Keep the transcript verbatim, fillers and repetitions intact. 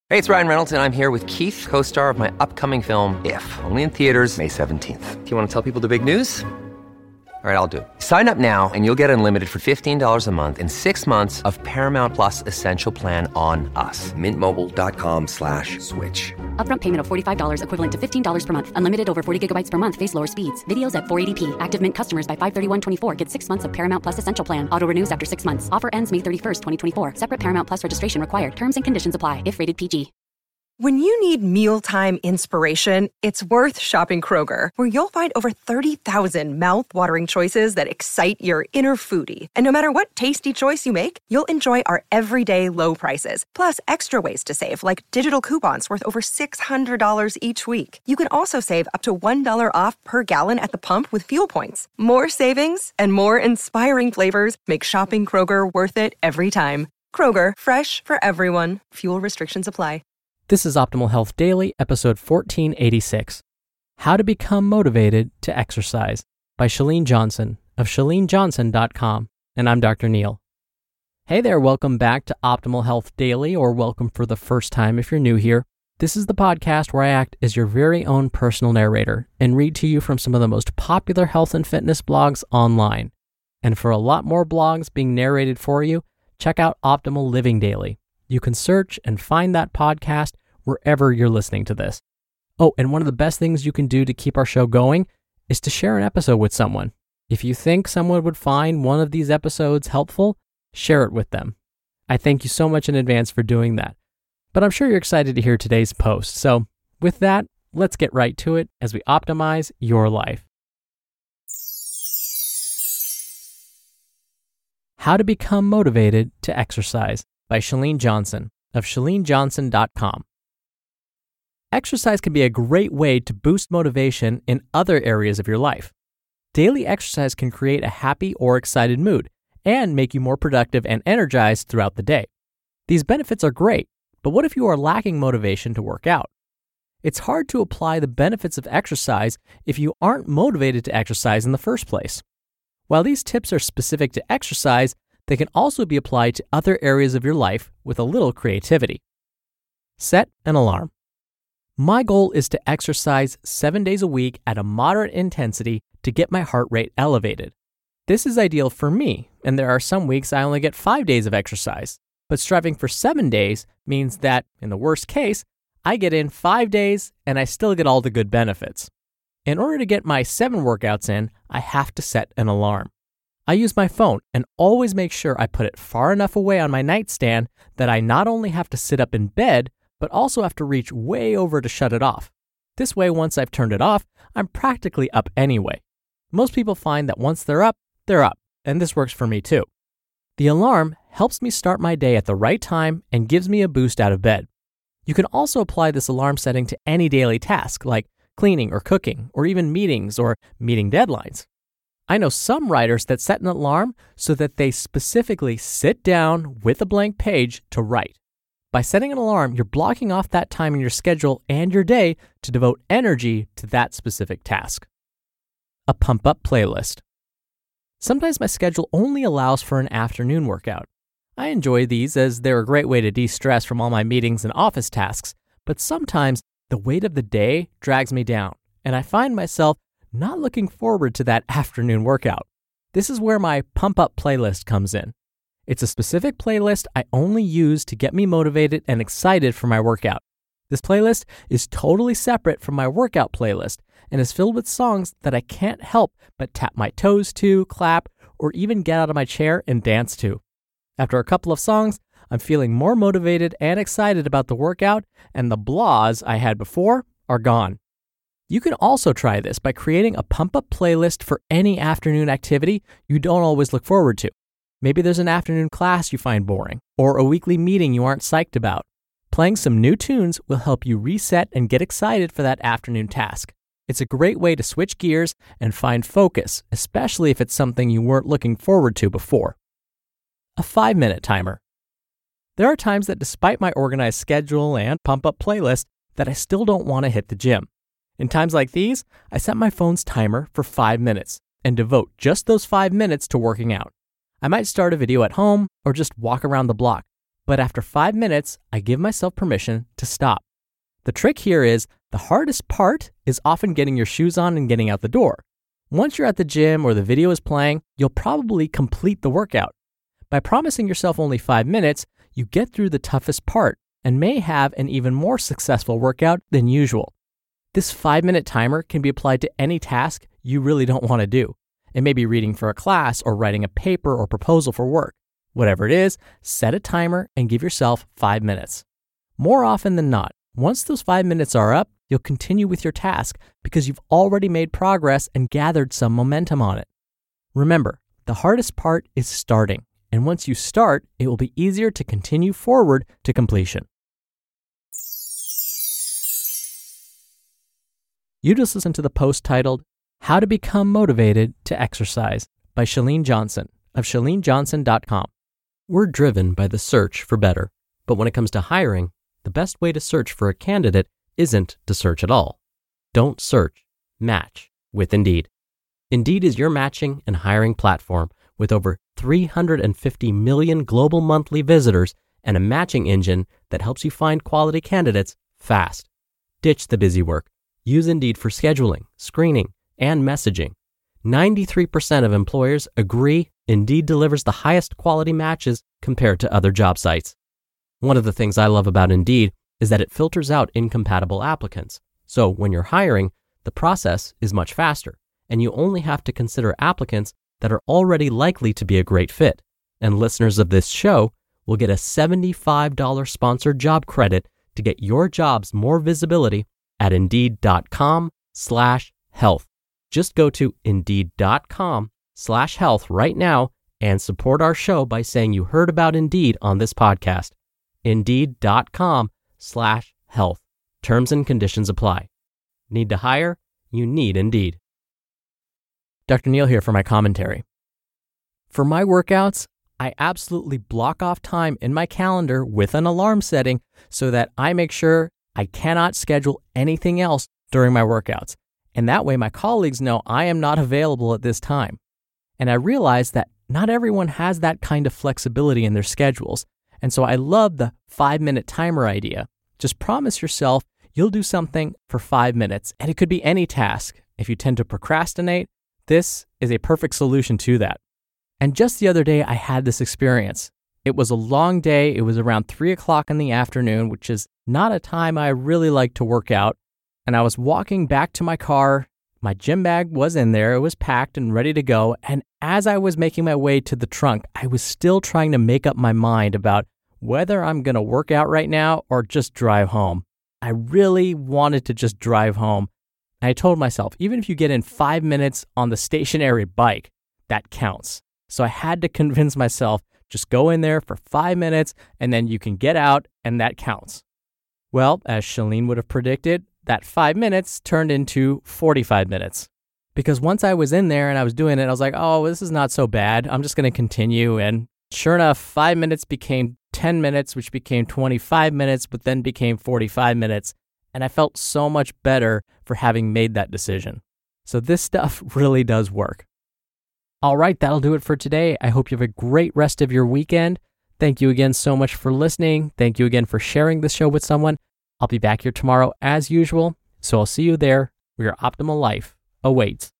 Hey, it's Ryan Reynolds, and I'm here with Keith, co-star of my upcoming film, If, only in theaters May seventeenth. Do you want to tell people the big news? All right, I'll do it. Sign up now and you'll get unlimited for fifteen dollars a month and six months of Paramount Plus Essential Plan on us. Mint Mobile dot com slash switch. Upfront payment of forty-five dollars equivalent to fifteen dollars per month. Unlimited over forty gigabytes per month. Face lower speeds. Videos at four eighty p. Active Mint customers by five thirty-one twenty-four get six months of Paramount Plus Essential Plan. Auto renews after six months. Offer ends May thirty-first, twenty twenty-four. Separate Paramount Plus registration required. Terms and conditions apply if rated P G. When you need mealtime inspiration, it's worth shopping Kroger, where you'll find over thirty thousand mouth-watering choices that excite your inner foodie. And no matter what tasty choice you make, you'll enjoy our everyday low prices, plus extra ways to save, like digital coupons worth over six hundred dollars each week. You can also save up to one dollar off per gallon at the pump with fuel points. More savings and more inspiring flavors make shopping Kroger worth it every time. Kroger, fresh for everyone. Fuel restrictions apply. This is Optimal Health Daily, episode fourteen eighty-six, How to Become Motivated to Exercise by Chalene Johnson of chalene johnson dot com, and I'm Doctor Neil. Hey there, welcome back to Optimal Health Daily, or welcome for the first time if you're new here. This is the podcast where I act as your very own personal narrator and read to you from some of the most popular health and fitness blogs online. And for a lot more blogs being narrated for you, check out Optimal Living Daily. You can search and find that podcast wherever you're listening to this. Oh, and one of the best things you can do to keep our show going is to share an episode with someone. If you think someone would find one of these episodes helpful, share it with them. I thank you so much in advance for doing that. But I'm sure you're excited to hear today's post. So with that, let's get right to it as we optimize your life. How to Become Motivated to Exercise by Chalene Johnson of chalene johnson dot com. Exercise can be a great way to boost motivation in other areas of your life. Daily exercise can create a happy or excited mood and make you more productive and energized throughout the day. These benefits are great, but what if you are lacking motivation to work out? It's hard to apply the benefits of exercise if you aren't motivated to exercise in the first place. While these tips are specific to exercise, they can also be applied to other areas of your life with a little creativity. Set an alarm. My goal is to exercise seven days a week at a moderate intensity to get my heart rate elevated. This is ideal for me, and there are some weeks I only get five days of exercise, but striving for seven days means that, in the worst case, I get in five days and I still get all the good benefits. In order to get my seven workouts in, I have to set an alarm. I use my phone and always make sure I put it far enough away on my nightstand that I not only have to sit up in bed, but also have to reach way over to shut it off. This way, once I've turned it off, I'm practically up anyway. Most people find that once they're up, they're up, and this works for me too. The alarm helps me start my day at the right time and gives me a boost out of bed. You can also apply this alarm setting to any daily task like cleaning or cooking, or even meetings or meeting deadlines. I know some writers that set an alarm so that they specifically sit down with a blank page to write. By setting an alarm, you're blocking off that time in your schedule and your day to devote energy to that specific task. A pump-up playlist. Sometimes my schedule only allows for an afternoon workout. I enjoy these as they're a great way to de-stress from all my meetings and office tasks, but sometimes the weight of the day drags me down, and I find myself not looking forward to that afternoon workout. This is where my pump-up playlist comes in. It's a specific playlist I only use to get me motivated and excited for my workout. This playlist is totally separate from my workout playlist and is filled with songs that I can't help but tap my toes to, clap, or even get out of my chair and dance to. After a couple of songs, I'm feeling more motivated and excited about the workout, and the blahs I had before are gone. You can also try this by creating a pump-up playlist for any afternoon activity you don't always look forward to. Maybe there's an afternoon class you find boring, or a weekly meeting you aren't psyched about. Playing some new tunes will help you reset and get excited for that afternoon task. It's a great way to switch gears and find focus, especially if it's something you weren't looking forward to before. A five-minute timer. There are times that despite my organized schedule and pump-up playlist, that I still don't want to hit the gym. In times like these, I set my phone's timer for five minutes and devote just those five minutes to working out. I might start a video at home or just walk around the block, but after five minutes, I give myself permission to stop. The trick here is the hardest part is often getting your shoes on and getting out the door. Once you're at the gym or the video is playing, you'll probably complete the workout. By promising yourself only five minutes, you get through the toughest part and may have an even more successful workout than usual. This five-minute timer can be applied to any task you really don't want to do. It may be reading for a class or writing a paper or proposal for work. Whatever it is, set a timer and give yourself five minutes. More often than not, once those five minutes are up, you'll continue with your task because you've already made progress and gathered some momentum on it. Remember, the hardest part is starting, and once you start, it will be easier to continue forward to completion. You just listened to the post titled, How to Become Motivated to Exercise by Chalene Johnson of Chalene Johnson dot com. We're driven by the search for better, but when it comes to hiring, the best way to search for a candidate isn't to search at all. Don't search, match with Indeed. Indeed is your matching and hiring platform with over three hundred fifty million global monthly visitors and a matching engine that helps you find quality candidates fast. Ditch the busy work. Use Indeed for scheduling, screening, and messaging. ninety-three percent of employers agree Indeed delivers the highest quality matches compared to other job sites. One of the things I love about Indeed is that it filters out incompatible applicants. So when you're hiring, the process is much faster, and you only have to consider applicants that are already likely to be a great fit. And listeners of this show will get a seventy-five dollars sponsored job credit to get your jobs more visibility at Indeed.com slash health. Just go to Indeed.com slash health right now and support our show by saying you heard about Indeed on this podcast. Indeed.com slash health. Terms and conditions apply. Need to hire? You need Indeed. Doctor Neal here for my commentary. For my workouts, I absolutely block off time in my calendar with an alarm setting so that I make sure I cannot schedule anything else during my workouts. And that way my colleagues know I am not available at this time. And I realize that not everyone has that kind of flexibility in their schedules. And so I love the five-minute timer idea. Just promise yourself you'll do something for five minutes, and it could be any task. If you tend to procrastinate, this is a perfect solution to that. And just the other day, I had this experience. It was a long day. It was around three o'clock in the afternoon, which is not a time I really like to work out. And I was walking back to my car. My gym bag was in there. It was packed and ready to go. And as I was making my way to the trunk, I was still trying to make up my mind about whether I'm going to work out right now or just drive home. I really wanted to just drive home. I told myself, even if you get in five minutes on the stationary bike, that counts. So I had to convince myself, just go in there for five minutes and then you can get out and that counts. Well, as Chalene would have predicted, that five minutes turned into forty-five minutes. Because once I was in there and I was doing it, I was like, oh, this is not so bad. I'm just going to continue. And sure enough, five minutes became ten minutes, which became twenty-five minutes, but then became forty-five minutes. And I felt so much better for having made that decision. So this stuff really does work. All right, that'll do it for today. I hope you have a great rest of your weekend. Thank you again so much for listening. Thank you again for sharing this show with someone. I'll be back here tomorrow as usual. So I'll see you there where your optimal life awaits.